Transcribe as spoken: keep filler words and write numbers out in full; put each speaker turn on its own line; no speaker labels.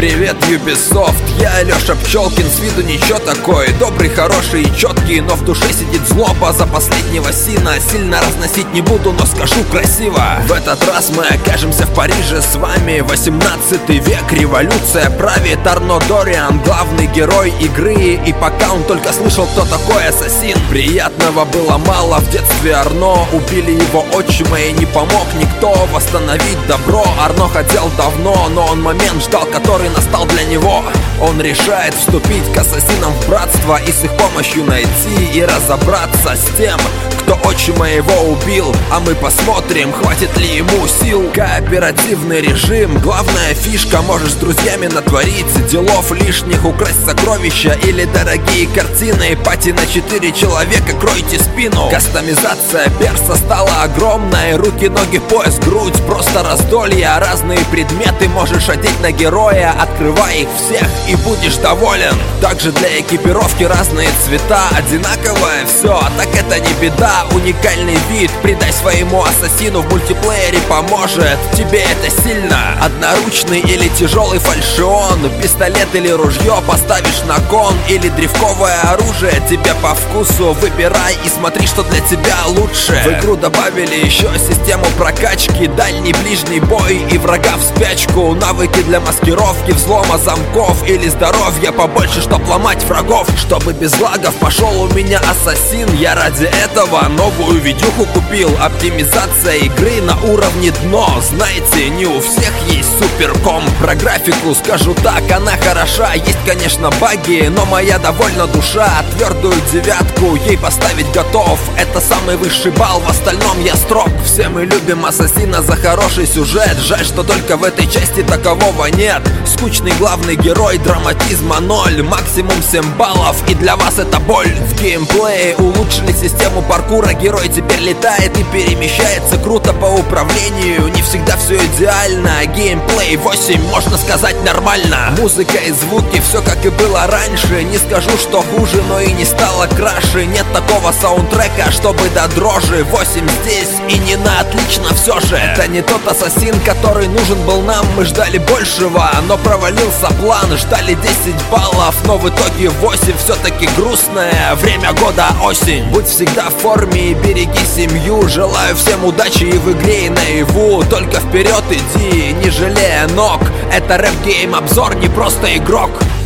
Привет, Ubisoft, я Лёша Пчелкин, с виду ничего такой. Добрый, хороший и четкий, но в душе сидит злоба за последнего сина. Сильно разносить не буду, но скажу красиво. В этот раз мы окажемся в Париже с вами. Восемнадцатый век, революция правит. Арно Дориан, главный герой игры. И пока он только слышал, кто такой ассасин, приятного было мало в детстве Арно. Убили его отчима и не помог никто восстановить добро. Арно хотел давно, но он момент ждал, который настал для него. Он решает вступить к ассасинам в братство и с их помощью найти и разобраться с тем, кто отчима его убил. А мы посмотрим, хватит ли ему сил. Кооперативный режим, главная фишка. Можешь с друзьями натворить делов лишних, украсть сокровища или дорогие картины. Пати на четыре человека, кройте спину. Кастомизация перса стала огромной. Руки, ноги, пояс, грудь, просто раздолье. Разные предметы можешь одеть на героя. Открывай их всех и будешь доволен. Также для экипировки разные цвета. Одинаковое все, а так это не беда. Уникальный вид придай своему ассасину, в мультиплеере поможет тебе это сильно. Одноручный или тяжелый фальшион, пистолет или ружье поставишь на кон, или древковое оружие тебе по вкусу. Выбирай и смотри, что для тебя лучше. В игру добавили еще систему прокачки, дальний, ближний бой и врага в спячку. Навыки для маскировки, взлома замков или здоровья побольше, чтоб ломать врагов. Чтобы без лагов пошел у меня ассасин, я ради этого новую видюху купил. Оптимизация игры на уровне дно. Знаете, не у всех есть суперком. Про графику скажу так, она хороша. Есть, конечно, баги, но моя довольна душа. Твердую девятку ей поставить готов. Это самый высший балл, в остальном я строг. Все мы любим ассасина за хороший сюжет. Жаль, что только в этой части такового нет. Скучный главный герой, драматизма ноль. Максимум семь баллов, и для вас это боль. В геймплее улучшили систему паркура. Герой теперь летает и перемещается круто по управлению. Не всегда все идеально. Геймплей восемь, можно сказать, нормально. Музыка и звуки, все как и было раньше. Не скажу, что хуже, но и не стало краше. Нет такого саундтрека, чтобы до дрожи. восемь здесь и не на отлично все же. Это не тот ассасин, который нужен был нам. Мы ждали большего, но провалился план. Ждали десять баллов, но в итоге восемь. Все-таки грустное время года осень. Будь всегда в форме и береги семью. Желаю всем удачи и в игре, и наяву. Только вперед иди, не жалея ног. Это рэп-гейм обзор, не просто игрок.